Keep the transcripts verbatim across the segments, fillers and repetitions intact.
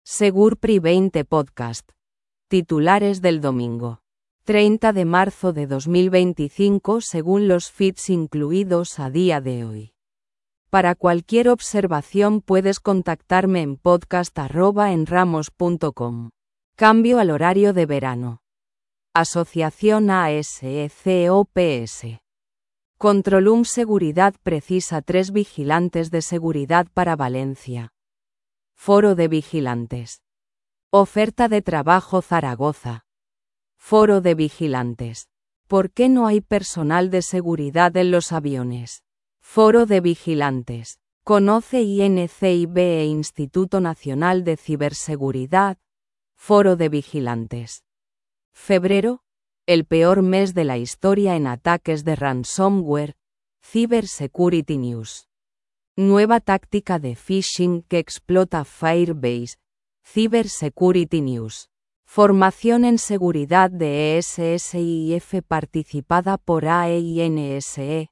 Segurpri veinte Podcast. Titulares del domingo. treinta de marzo de dos mil veinticinco según los feeds incluidos a día de hoy. Para cualquier observación puedes contactarme en podcast arroba enramos punto com. Cambio al horario de verano. Asociación A S E C O P S. Controlum Seguridad precisa tres vigilantes de seguridad para Valencia. Foro de vigilantes. Oferta de trabajo Zaragoza. Foro de vigilantes. ¿Por qué no hay personal de seguridad en los aviones? Foro de vigilantes. Conoce I N C I B e Instituto Nacional de Ciberseguridad. Foro de vigilantes. Febrero, el peor mes de la historia en ataques de ransomware. Cybersecurity News. Nueva táctica de phishing que explota Firebase. Cybersecurity News. Formación en seguridad de E S S I F participada por A E I N S E.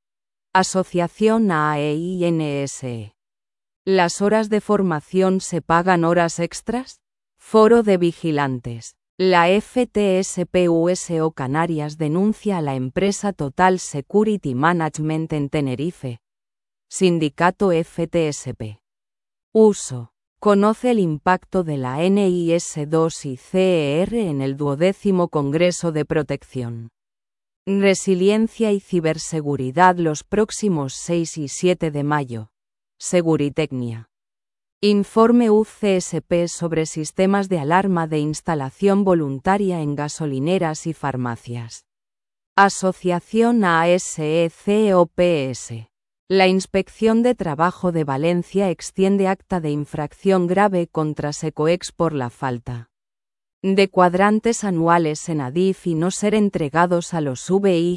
Asociación A E I N S E. ¿Las horas de formación se pagan horas extras? Foro de vigilantes. La F T S P U S O Canarias denuncia a la empresa Total Security Management en Tenerife. Sindicato F T S P. Uso. Conoce el impacto de la N I S dos y C E R en el duodécimo Congreso de Protección. Resiliencia y ciberseguridad los próximos seis y siete de mayo. Seguritecnia. Informe U C S P sobre sistemas de alarma de instalación voluntaria en gasolineras y farmacias. Asociación A S E C O P S. La Inspección de Trabajo de Valencia extiende acta de infracción grave contra Secoex por la falta de cuadrantes anuales en ADIF y no ser entregados a los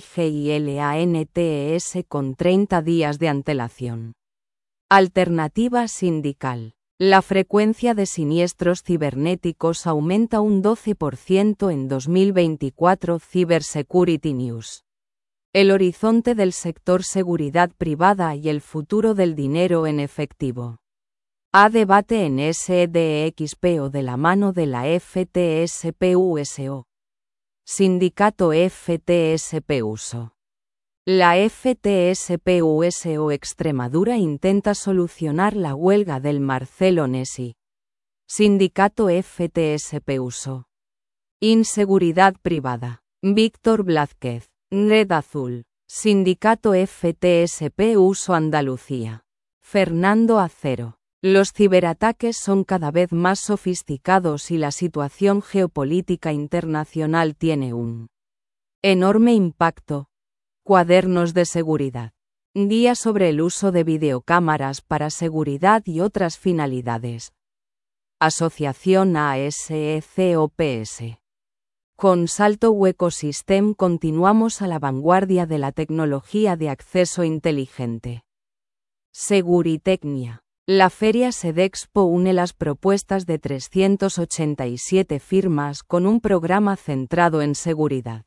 VIGILANTES con treinta días de antelación. Alternativa sindical. La frecuencia de siniestros cibernéticos aumenta un doce por ciento en dos mil veinticuatro. Cybersecurity News. El horizonte del sector seguridad privada y el futuro del dinero en efectivo. A debate en S D X P o de la mano de la F T S P U S O. Sindicato F T S P U S O. La F T S P U S O Extremadura intenta solucionar la huelga del Marcelo Nesi. Sindicato F T S P U S O. Inseguridad privada. Víctor Blázquez. Red Azul. Sindicato F T S P U S O Andalucía. Fernando Acero. Los ciberataques son cada vez más sofisticados y la situación geopolítica internacional tiene un enorme impacto. Cuadernos de seguridad. Guía sobre el uso de videocámaras para seguridad y otras finalidades. Asociación A S E C O P S. Con Salto Ecosystem continuamos a la vanguardia de la tecnología de acceso inteligente. Seguritecnia. La Feria Sedexpo une las propuestas de trescientas ochenta y siete firmas con un programa centrado en seguridad,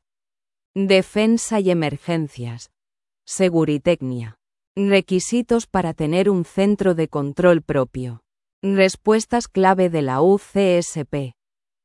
defensa y emergencias. Seguritecnia. Requisitos para tener un centro de control propio. Respuestas clave de la U C S P.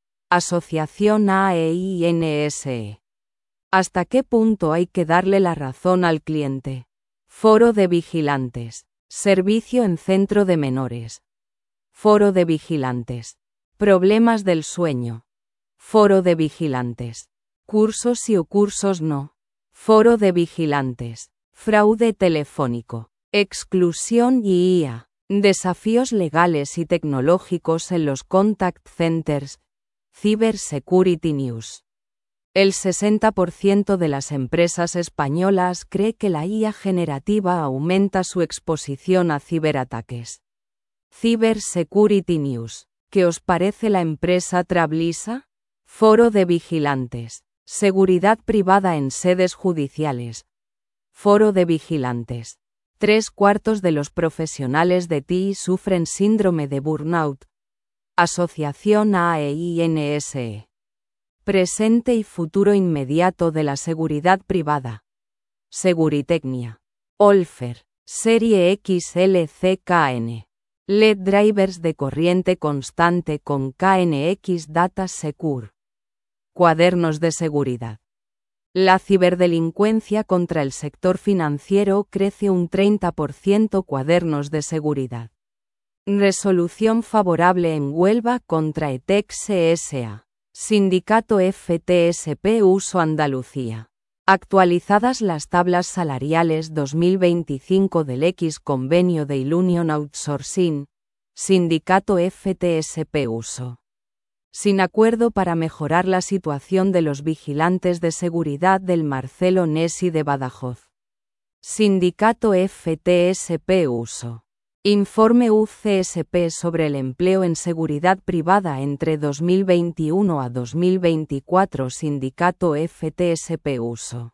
Asociación A E I N S E. ¿Hasta qué punto hay que darle la razón al cliente? Foro de vigilantes. Servicio en centro de menores. Foro de vigilantes. Problemas del sueño. Foro de vigilantes. Cursos sí o cursos no. Foro de vigilantes. Fraude telefónico. Exclusión y I A. Desafíos legales y tecnológicos en los contact centers. Cybersecurity News. El sesenta por ciento de las empresas españolas cree que la I A generativa aumenta su exposición a ciberataques. Cybersecurity News. ¿Qué os parece la empresa Trablisa? Foro de vigilantes. Seguridad privada en sedes judiciales. Foro de vigilantes. Tres cuartos de los profesionales de T I sufren síndrome de burnout. Asociación A E I N S E. Presente y futuro inmediato de la seguridad privada. Seguritecnia. Olfer. Serie X L C K N. L E D drivers de corriente constante con K N X Data Secure. Cuadernos de seguridad. La ciberdelincuencia contra el sector financiero crece un treinta por ciento. Cuadernos de seguridad. Resolución favorable en Huelva contra ETEX S A Sindicato F T S P Uso Andalucía. Actualizadas las tablas salariales dos mil veinticinco del X convenio de Ilunion Outsourcing, Sindicato F T S P Uso. Sin acuerdo para mejorar la situación de los vigilantes de seguridad del Marcelo Nessi de Badajoz. Sindicato F T S P Uso. Informe U C S P sobre el empleo en seguridad privada entre dos mil veintiuno a dos mil veinticuatro. Sindicato F T S P Uso.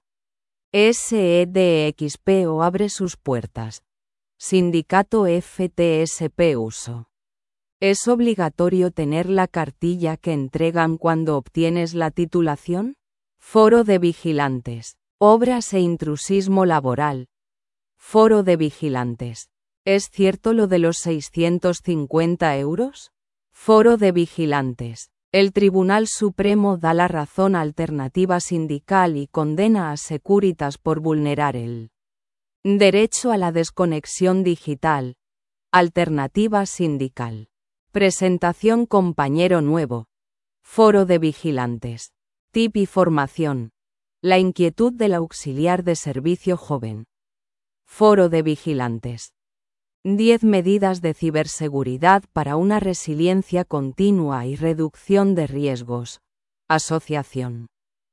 S E D X P O abre sus puertas. Sindicato F T S P Uso. ¿Es obligatorio tener la cartilla que entregan cuando obtienes la titulación? Foro de vigilantes. Obras e intrusismo laboral. Foro de vigilantes. ¿Es cierto lo de los seiscientos cincuenta euros? Foro de vigilantes. El Tribunal Supremo da la razón a Alternativa Sindical y condena a Securitas por vulnerar el derecho a la desconexión digital. Alternativa Sindical. Presentación compañero nuevo. Foro de vigilantes. Tip y formación. La inquietud del auxiliar de servicio joven. Foro de vigilantes. diez medidas de ciberseguridad para una resiliencia continua y reducción de riesgos. Asociación.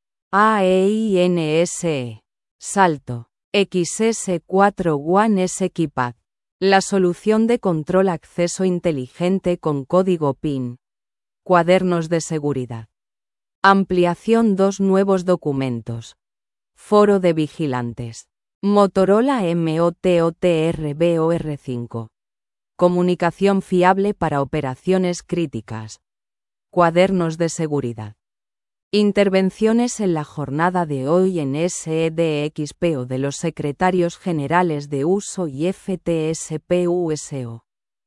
A E I N S E. Salto. X S cuatro One S Keypad. La solución de control acceso inteligente con código PIN. Cuadernos de seguridad. Ampliación dos nuevos documentos. Foro de vigilantes. Motorola M O T O T R B O R cinco. Comunicación fiable para operaciones críticas. Cuadernos de seguridad. Intervenciones en la jornada de hoy en S E D X P O de los secretarios generales de U S O y F T S P U S O.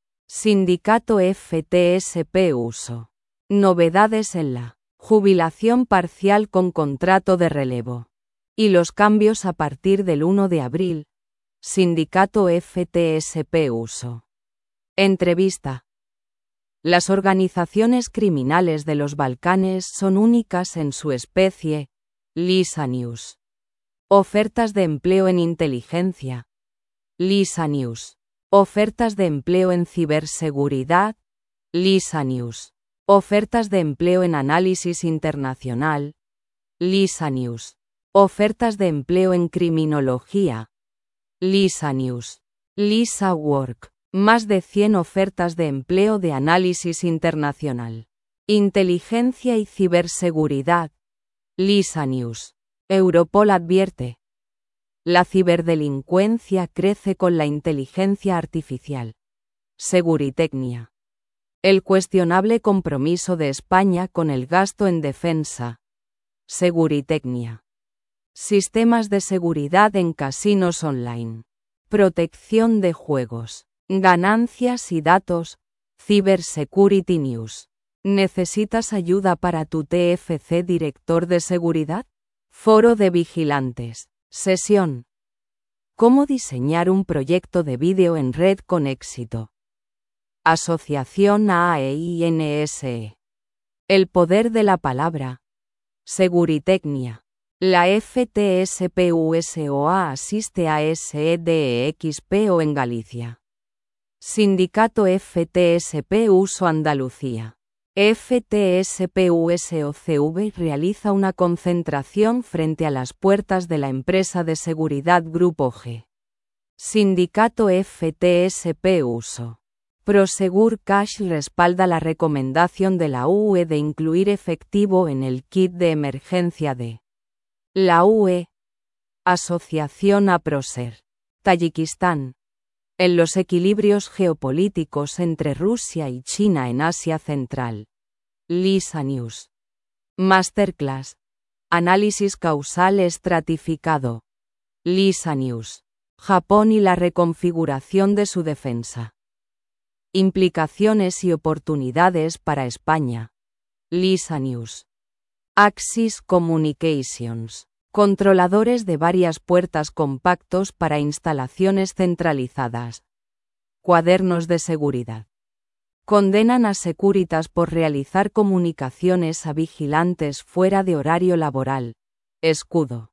Sindicato F T S P U S O. Novedades en la jubilación parcial con contrato de relevo. Y los cambios a partir del uno de abril. Sindicato F T S P U S O. Entrevista. Las organizaciones criminales de los Balcanes son únicas en su especie. Lisa News. Ofertas de empleo en inteligencia. Lisa News. Ofertas de empleo en ciberseguridad. Lisa News. Ofertas de empleo en análisis internacional. Lisa News. Ofertas de empleo en criminología. Lisa News. Lisa Work. Más de cien ofertas de empleo de análisis internacional. Inteligencia y ciberseguridad. Lisa News. Europol advierte. La ciberdelincuencia crece con la inteligencia artificial. Seguritecnia. El cuestionable compromiso de España con el gasto en defensa. Seguritecnia. Sistemas de seguridad en casinos online. Protección de juegos. Ganancias y datos. Cybersecurity News. ¿Necesitas ayuda para tu T F C director de seguridad? Foro de vigilantes. Sesión. ¿Cómo diseñar un proyecto de vídeo en red con éxito? Asociación A E I N S E. El poder de la palabra. Seguritecnia. La F T S P U S O A asiste a S E D X P O en Galicia. Sindicato F T S P U S O Andalucía. F T S P U S O C V realiza una concentración frente a las puertas de la empresa de seguridad Grupo G. Sindicato F T S P U S O. Prosegur Cash respalda la recomendación de la U E de incluir efectivo en el kit de emergencia de la U E. Asociación a Proser. Tayikistán. En los equilibrios geopolíticos entre Rusia y China en Asia Central. Lisa News. Masterclass. Análisis causal estratificado. Lisa News. Japón y la reconfiguración de su defensa. Implicaciones y oportunidades para España. Lisa News. Axis Communications. Controladores de varias puertas compactos para instalaciones centralizadas. Cuadernos de seguridad. Condenan a Securitas por realizar comunicaciones a vigilantes fuera de horario laboral. Escudo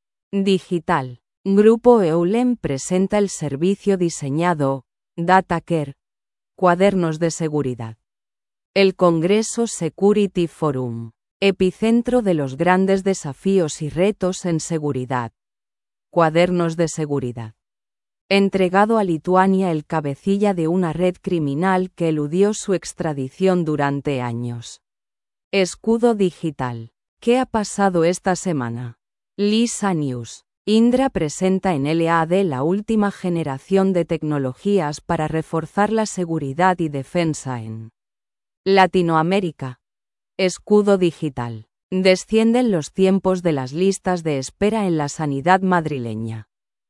digital. Grupo Eulen presenta el servicio diseñado, DataCare. Cuadernos de seguridad. El Congreso Security Forum. Epicentro de los grandes desafíos y retos en seguridad. Cuadernos de seguridad. Entregado a Lituania el cabecilla de una red criminal que eludió su extradición durante años. Escudo digital. ¿Qué ha pasado esta semana? Lisa News. Indra presenta en L A D la última generación de tecnologías para reforzar la seguridad y defensa en Latinoamérica. Escudo digital. Descienden los tiempos de las listas de espera en la sanidad madrileña.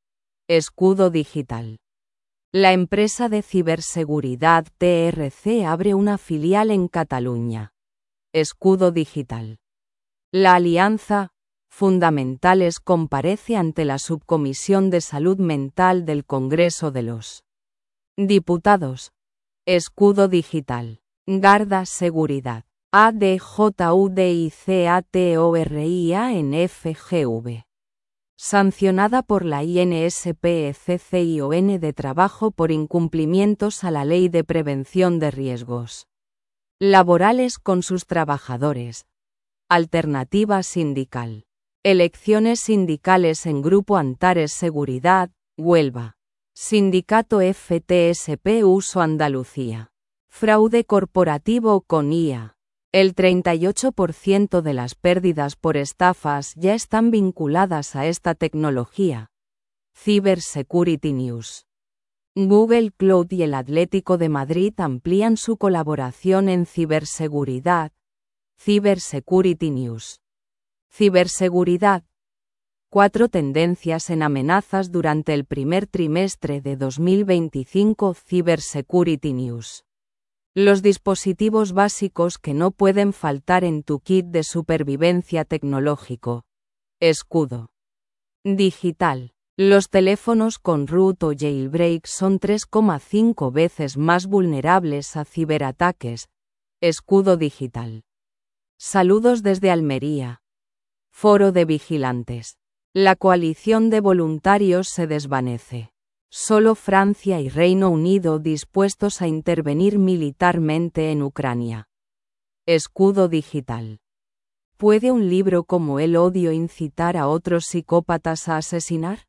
Escudo digital. La empresa de ciberseguridad T R C abre una filial en Cataluña. Escudo digital. La Alianza Fundamentales comparece ante la Subcomisión de Salud Mental del Congreso de los Diputados. Escudo digital. Garda Seguridad. A D J U D I C A T O R I A N F G V. Sancionada por la I N S P E C C I O N de trabajo por incumplimientos a la Ley de Prevención de Riesgos Laborales con sus trabajadores. Alternativa sindical. Elecciones sindicales en Grupo Antares Seguridad, Huelva. Sindicato F T S P Uso Andalucía. Fraude corporativo con I A. El treinta y ocho por ciento de las pérdidas por estafas ya están vinculadas a esta tecnología. Cybersecurity News. Google Cloud y el Atlético de Madrid amplían su colaboración en ciberseguridad. Cybersecurity News. Ciberseguridad. Cuatro tendencias en amenazas durante el primer trimestre de dos mil veinticinco. Cybersecurity News. Los dispositivos básicos que no pueden faltar en tu kit de supervivencia tecnológico. Escudo digital. Los teléfonos con root o jailbreak son tres coma cinco veces más vulnerables a ciberataques. Escudo digital. Saludos desde Almería. Foro de vigilantes. La coalición de voluntarios se desvanece. Solo Francia y Reino Unido dispuestos a intervenir militarmente en Ucrania. Escudo digital. ¿Puede un libro como El odio incitar a otros psicópatas a asesinar?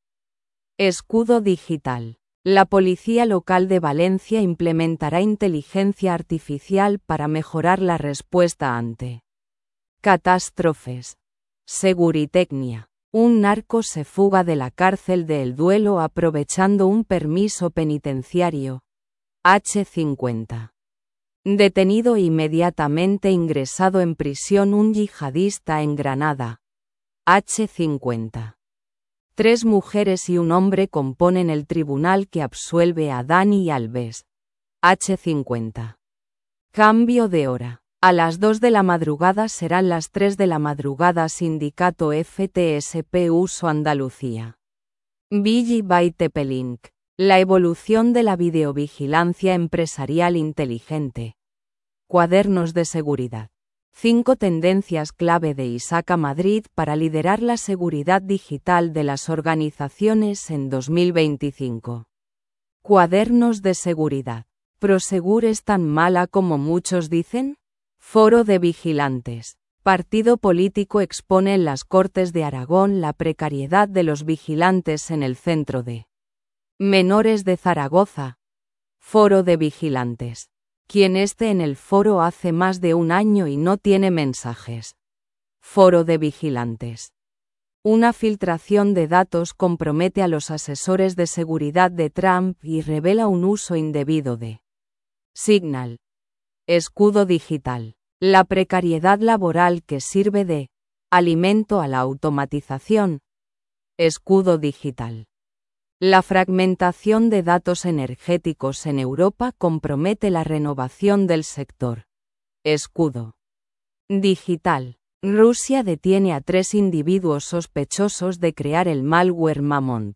Escudo digital. La policía local de Valencia implementará inteligencia artificial para mejorar la respuesta ante catástrofes. Seguritecnia. Un narco se fuga de la cárcel de El Duelo aprovechando un permiso penitenciario. H cincuenta. Detenido e inmediatamente ingresado en prisión un yihadista en Granada. H cincuenta. Tres mujeres y un hombre componen el tribunal que absuelve a Dani Alves. H cincuenta. Cambio de hora. A las dos de la madrugada serán las tres de la madrugada. Sindicato F T S P Uso Andalucía. Billy by Tepelink. La evolución de la videovigilancia empresarial inteligente. Cuadernos de seguridad. Cinco tendencias clave de ISACA Madrid para liderar la seguridad digital de las organizaciones en dos mil veinticinco. Cuadernos de seguridad. ¿Prosegur es tan mala como muchos dicen? Foro de vigilantes. Partido político expone en las Cortes de Aragón la precariedad de los vigilantes en el Centro de Menores de Zaragoza. Foro de vigilantes. Quien esté en el foro hace más de un año y no tiene mensajes. Foro de vigilantes. Una filtración de datos compromete a los asesores de seguridad de Trump y revela un uso indebido de Signal. Escudo digital. La precariedad laboral que sirve de alimento a la automatización. Escudo digital. La fragmentación de datos energéticos en Europa compromete la renovación del sector. Escudo digital. Rusia detiene a tres individuos sospechosos de crear el malware Mamont.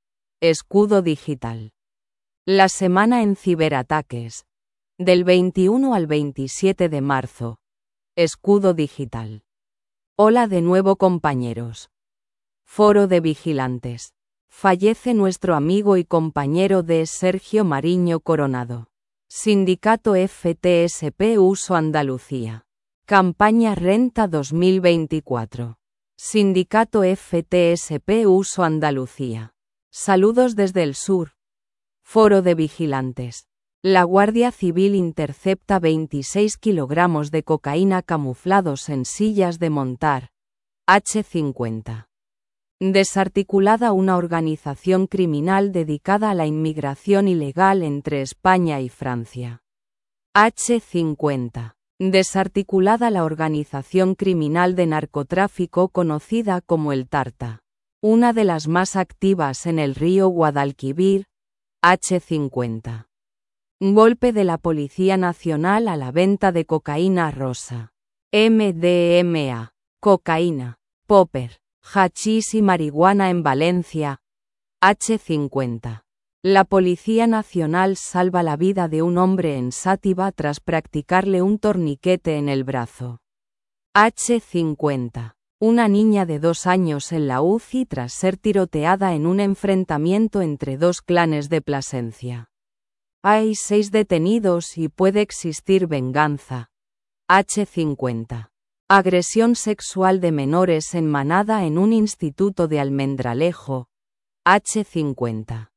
Escudo digital. La semana en ciberataques. Del veintiuno al veintisiete de marzo. Escudo digital. Hola de nuevo, compañeros. Foro de vigilantes. Fallece nuestro amigo y compañero de Sergio Mariño Coronado. Sindicato F T S P Uso Andalucía. Campaña Renta dos mil veinticuatro. Sindicato F T S P Uso Andalucía. Saludos desde el sur. Foro de vigilantes. La Guardia Civil intercepta veintiséis kilogramos de cocaína camuflados en sillas de montar. hache cincuenta. Desarticulada una organización criminal dedicada a la inmigración ilegal entre España y Francia. hache cincuenta. Desarticulada la organización criminal de narcotráfico conocida como el Tarta. Una de las más activas en el río Guadalquivir. hache cincuenta. Golpe de la Policía Nacional a la venta de cocaína rosa. eme de eme a. Cocaína, popper, hachís y marihuana en Valencia. hache cincuenta. La Policía Nacional salva la vida de un hombre en Sátiva tras practicarle un torniquete en el brazo. hache cincuenta. Una niña de dos años en la U C I tras ser tiroteada en un enfrentamiento entre dos clanes de Plasencia. Hay seis detenidos y puede existir venganza. hache cincuenta. Agresión sexual de menores en Manada en un instituto de Almendralejo. hache cincuenta.